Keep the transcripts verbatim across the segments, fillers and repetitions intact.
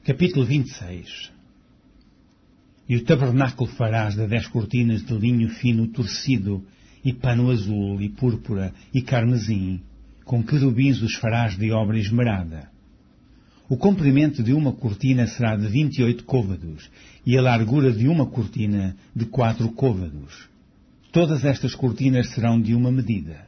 Capítulo vinte e seis. E o tabernáculo farás de dez cortinas de linho fino torcido, e pano azul, e púrpura, e carmesim, com querubins os farás de obra esmerada. O comprimento de uma cortina será de vinte e oito côvados, e a largura de uma cortina de quatro côvados. Todas estas cortinas serão de uma medida.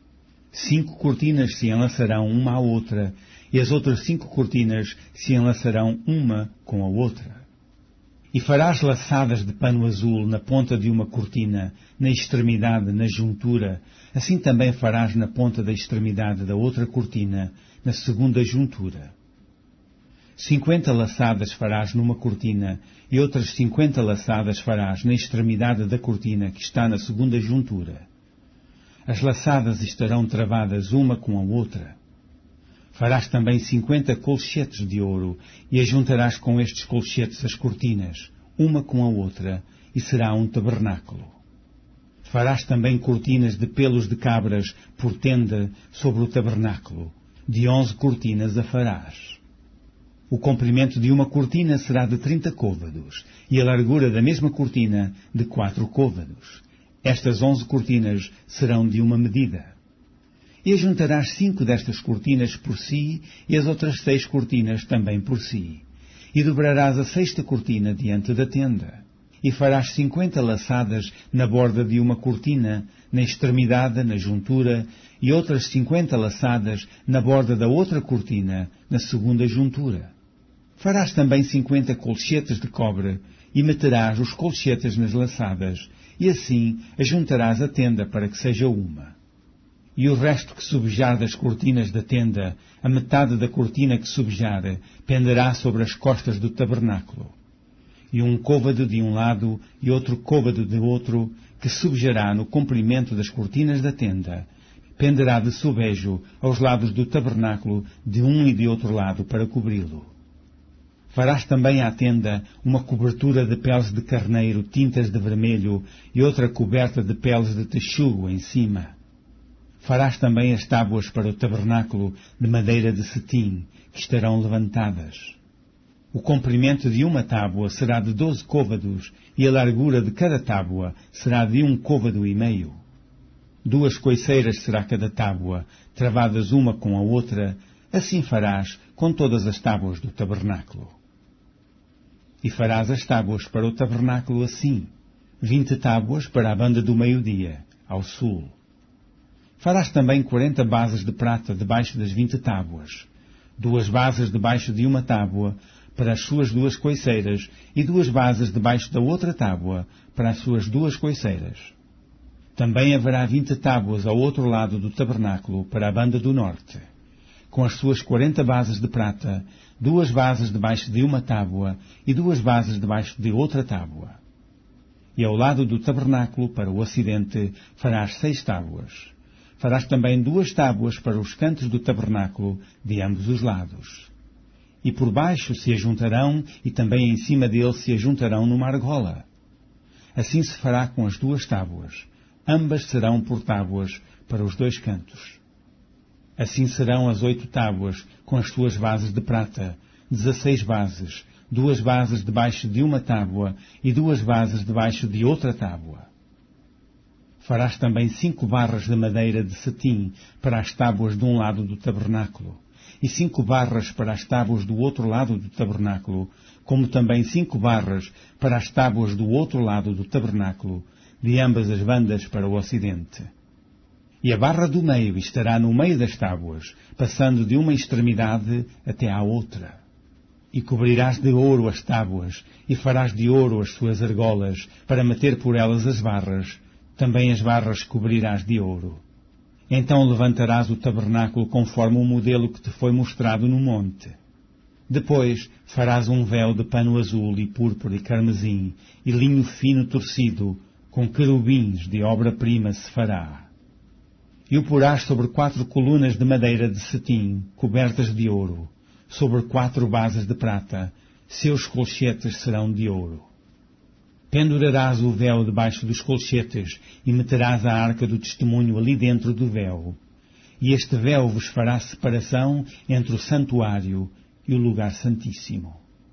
Cinco cortinas se enlaçarão uma à outra, e as outras cinco cortinas se enlaçarão uma com a outra. E farás laçadas de pano azul na ponta de uma cortina, na extremidade, na juntura, assim também farás na ponta da extremidade da outra cortina, na segunda juntura. Cinquenta laçadas farás numa cortina, e outras cinquenta laçadas farás na extremidade da cortina que está na segunda juntura. As laçadas estarão travadas uma com a outra. Farás também cinquenta colchetes de ouro, e ajuntarás com estes colchetes as cortinas, uma com a outra, e será um tabernáculo. Farás também cortinas de pelos de cabras por tenda sobre o tabernáculo. De onze cortinas a farás. O comprimento de uma cortina será de trinta côvados, e a largura da mesma cortina de quatro côvados. Estas onze cortinas serão de uma medida. E ajuntarás cinco destas cortinas por si, e as outras seis cortinas também por si. E dobrarás a sexta cortina diante da tenda. E farás cinquenta laçadas na borda de uma cortina, na extremidade, na juntura, e outras cinquenta laçadas na borda da outra cortina, na segunda juntura. Farás também cinquenta colchetes de cobre, e meterás os colchetes nas laçadas, e assim ajuntarás a tenda para que seja uma. E o resto que subjar das cortinas da tenda, a metade da cortina que subjar, penderá sobre as costas do tabernáculo. E um côvado de um lado e outro côvado de outro, que subjará no comprimento das cortinas da tenda, penderá de sobejo aos lados do tabernáculo de um e de outro lado para cobri-lo. Farás também à tenda uma cobertura de peles de carneiro tintas de vermelho e outra coberta de peles de texugo em cima. Farás também as tábuas para o tabernáculo de madeira de cetim, que estarão levantadas. O comprimento de uma tábua será de doze côvados, e a largura de cada tábua será de um côvado e meio. Duas coiceiras será cada tábua, travadas uma com a outra, assim farás com todas as tábuas do tabernáculo. E farás as tábuas para o tabernáculo assim, vinte tábuas para a banda do meio-dia, ao sul. Farás também quarenta bases de prata debaixo das vinte tábuas, duas bases debaixo de uma tábua para as suas duas coiceiras e duas bases debaixo da outra tábua para as suas duas coiceiras. Também haverá vinte tábuas ao outro lado do tabernáculo para a banda do norte, com as suas quarenta bases de prata, duas bases debaixo de uma tábua e duas bases debaixo de outra tábua. E ao lado do tabernáculo para o ocidente farás seis tábuas. Farás também duas tábuas para os cantos do tabernáculo de ambos os lados. E por baixo se ajuntarão, e também em cima dele se ajuntarão numa argola. Assim se fará com as duas tábuas. Ambas serão por tábuas para os dois cantos. Assim serão as oito tábuas com as suas bases de prata, dezesseis bases, duas bases debaixo de uma tábua e duas bases debaixo de outra tábua. Farás também cinco barras de madeira de cetim para as tábuas de um lado do tabernáculo, e cinco barras para as tábuas do outro lado do tabernáculo, como também cinco barras para as tábuas do outro lado do tabernáculo, de ambas as bandas para o ocidente. E a barra do meio estará no meio das tábuas, passando de uma extremidade até à outra. E cobrirás de ouro as tábuas, e farás de ouro as suas argolas, para meter por elas as barras. Também as barras cobrirás de ouro. Então levantarás o tabernáculo conforme o modelo que te foi mostrado no monte. Depois farás um véu de pano azul e púrpura e carmesim, e linho fino torcido, com querubins de obra-prima se fará. E o porás sobre quatro colunas de madeira de cetim, cobertas de ouro, sobre quatro bases de prata, seus colchetes serão de ouro. Pendurarás o véu debaixo dos colchetes e meterás a arca do testemunho ali dentro do véu. E este véu vos fará separação entre o santuário e o lugar santíssimo.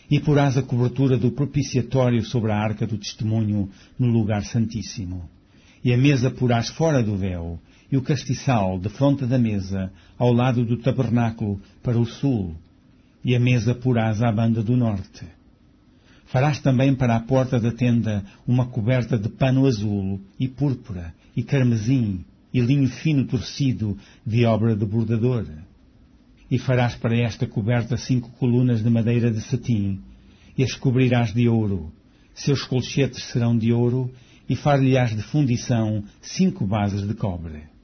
E porás a cobertura do propiciatório sobre a arca do testemunho no lugar santíssimo. E a mesa porás fora do véu, e o castiçal defronte da mesa, ao lado do tabernáculo, para o sul. E a mesa porás à banda do norte. Farás também para a porta da tenda uma coberta de pano azul, e púrpura, e carmesim, e linho fino torcido de obra de bordador. E farás para esta coberta cinco colunas de madeira de cetim, e as cobrirás de ouro. Seus colchetes serão de ouro, e far-lhe-ás de fundição cinco bases de cobre.